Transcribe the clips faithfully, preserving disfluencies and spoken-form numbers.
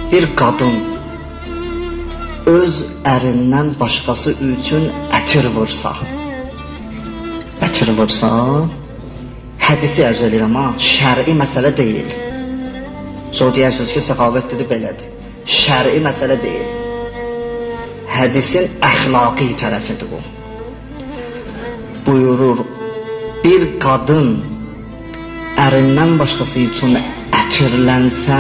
bir qadın öz ərindən başqası üçün ətir vursa, ətir vursa, hədisi ərz edirəm ha, şəri məsələ deyil. Sonra deyərsiniz ki, səxavət dedi belədir. Şəri məsələ deyil. Hədisin əxlaqi tərəfidir bu. Buyurur, bir qadın ərindən başqası üçün ətirlənsə,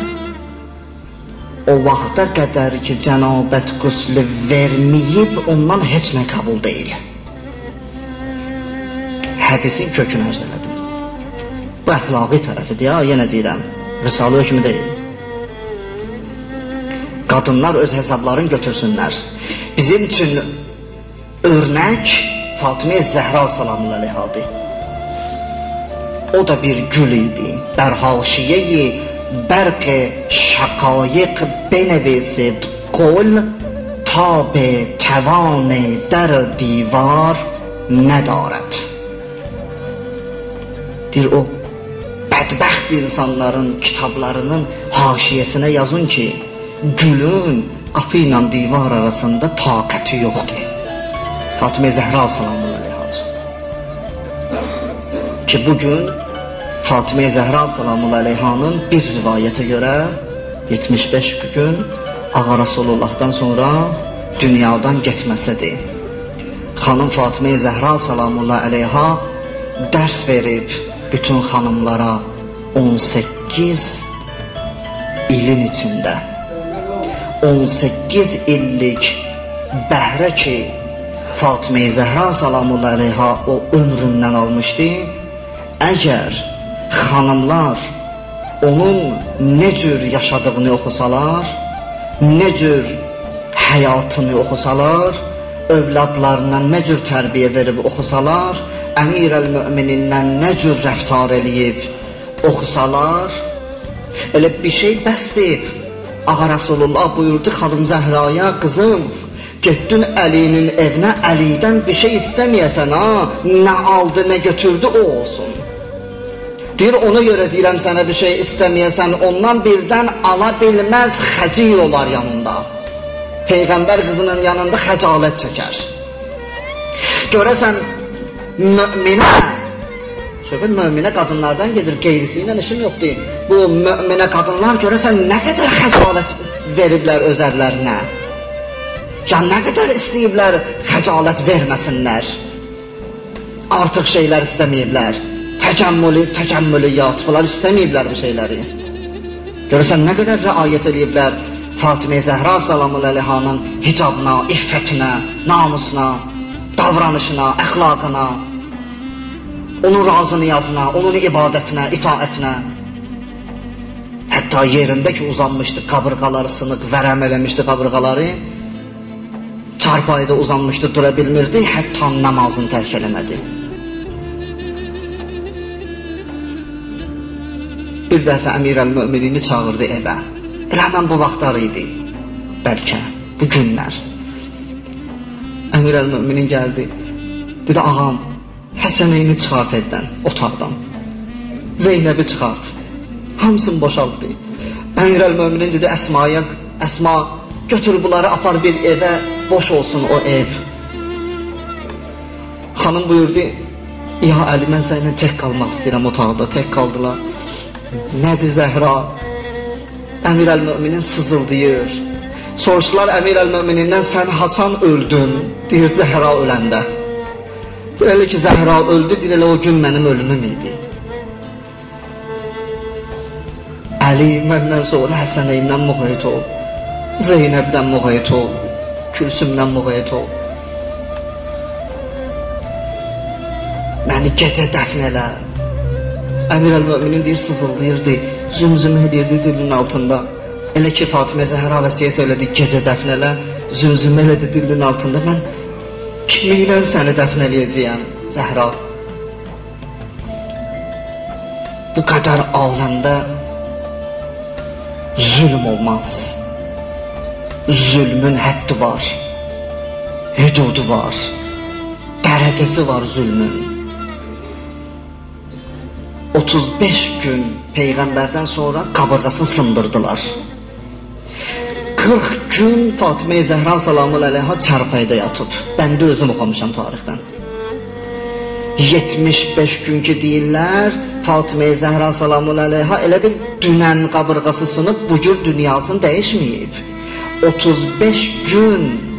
o vaxta qədər ki, cənabət qüslü verməyib, ondan heç nə qəbul deyil. Hədisin kökünü ərz elədim. Bu əxlaqi tərəfidir ya, yenə deyirəm, Risalə hökmü deyil. Qadınlar öz hesablarını götürsünlər. Bizim üçün örnək Fatıma Zəhra salamun əleyhadır. O da bir gül idi. Bərhaşiyeyi berq şakayık benevizid kol tab توان در دیوار ندارد. Deyir o bədbəxt insanların kitablarının haşiyəsinə yazın ki, gülün qapı ilə divar arasında taqəti yoxdur. Fatıma Zəhra salamun əleyha. Ki bugün Fatıma Zəhra salamun əleyhanın bir rivayətə görə yetmiş beş gün Ağa Rasulullah'dan sonra dünyadan getməsidir. Xanım Fatıma Zəhra salamun əleyha dərs verib bütün xanımlara on səkkiz ilin içində. on səkkiz illik bəhrə ki Fatıma Zəhra salamun əleyha o ömründən almışdı. Əgər xanımlar onun nə cür yaşadığını oxusalar, nə cür həyatını oxusalar, övladlarına nə cür tərbiyə verib oxusalar, Əmir-əl-Möminindən nə cür rəftar eləyib oxusalar, elə bir şey bəsdir. Ağa Rasulullah buyurdu xanım Zəhraya, qızım, getdin Əlinin evinə, Əlidən bir şey istəməyəsən ha, nə aldı, nə götürdü, o olsun. Deyir, ona görə deyirəm sənə bir şey istəməyəsən, ondan birdən ala bilməz, xəcil olar yanında. Peyğəmbər qızının yanında xəcalət çəkər. Görəsən, möminə, söhbət möminə qadınlardan gedir, qeyrisi ilə işim yoxdur. Bu möminə qadınlar görəsən nə qədər xəcalət veriblər özərlərinə. Ya nə qədər istəyiblər xəcalət verməsinlər. Artıq şeylər istəməyiblər. Təcəmmülü, təcəmmülüyyat, bunlar istəməyiblər bu şeyləri. Görəsən nə qədər rəayət ediblər Fatıma Zəhra salamun əleyhanın hicabına, iffətinə, namusuna, davranışına, əxlaqına, onun razı niyazına, onun ibadətinə, itaətinə. Hətta yerində ki uzanmışdı, qabırğaları sınıq, vərəm eləmişdi qabırğaları, çarpayıda uzanmışdı, dura bilmirdi, hətta namazını tərk eləmədi. Bir dəfə Əmir-əl-Möminini çağırdı evə. Elə mən bu vaxtlar idi, bəlkə, bu günlər. Əmir-əl-Möminin gəldi, dedi, ağam, Həsəneyni çıxart evdən, otaqdan. Zeynəbi çıxart, hamısını boşaltdı. Əmir-əl-Möminin dedi, Əsma'ya, Əsma, götür bunları, apar bir evə, boş olsun o ev. Xanım buyurdu, ya Əli, mən səninlə tək qalmaq istəyirəm otaqda, tək qaldılar. Nədir Zəhra? Əmir-əl-Möminin sızıldayır. Soruşdular Əmir-əl-Möminindən, sən haçan öldün? Deyir, Zəhra öləndə. Deyir, elə ki Zəhra öldü, deyir, elə o gün mənim ölümüm idi. Əli məndən sonra Həsəneyndən müğayət ol, Zeynəbdən müğayət ol, Külsümdən müğayət ol. Məni gecə dəfn elə. Əmir-əl-Möminin deyir, sızıldayırdı, zümzümə edirdi dilinin altında. Elə ki Fatıma Zəhra vəsiyyət elədi, gecə dəfn elə, zümzümə elədi dilinin altında. Mən kimi ilə səni dəfn eləyəcəyəm, Zəhra? Bu qədər aləmdə zülm olmaz. Zülmün həddi var, hüdudu var, dərəcəsi var zülmün. otuz beş gün Peyğəmbərdən sonra qabırğasını sındırdılar. qırx gün Fatimə Zəhra salamun əleyha çarpayda yatıb. Mən də özüm oxumuşam tarixdən. yetmiş beş gün ki deyirlər, Fatimə Zəhra salamun əleyha elə bir dünən qabırğası sınıb, bu gün dünyasını dəyişməyib. otuz beş gün,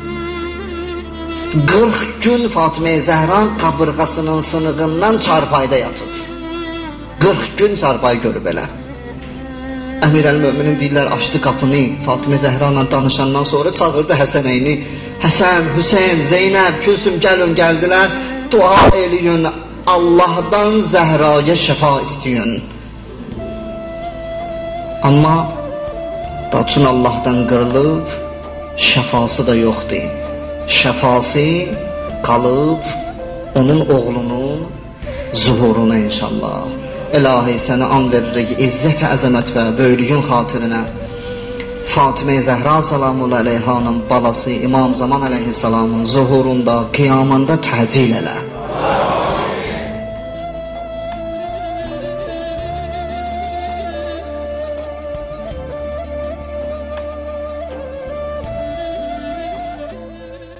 qırx gün Fatimə Zəhra qabırğasının sınığından çarpayda yatıb. qırx gün çarpayı görüb elə. Əmir əl-Möminin deyirlər, açdı qapını, Fatimə Zəhra ilə danışandan sonra çağırdı Həsənəyni. Həsən, Hüseyn, Zeynəb, Külsüm gəlin, gəldilər, dua eləyin, Allahdan Zəhraya şəfa istəyin. Amma Daçun Allahdan qırılıb, şəfası da yoxdur. Şəfası qalıb onun oğlunun zuhuruna inşallah. İlahi sənə an veririk, izzət, əzəmət və böyüklüyün xatirinə. Fatimə Zəhra salamun əleyhanın balası İmam Zaman əleyhissalamın zuhurunda, qiyamında təcil elə.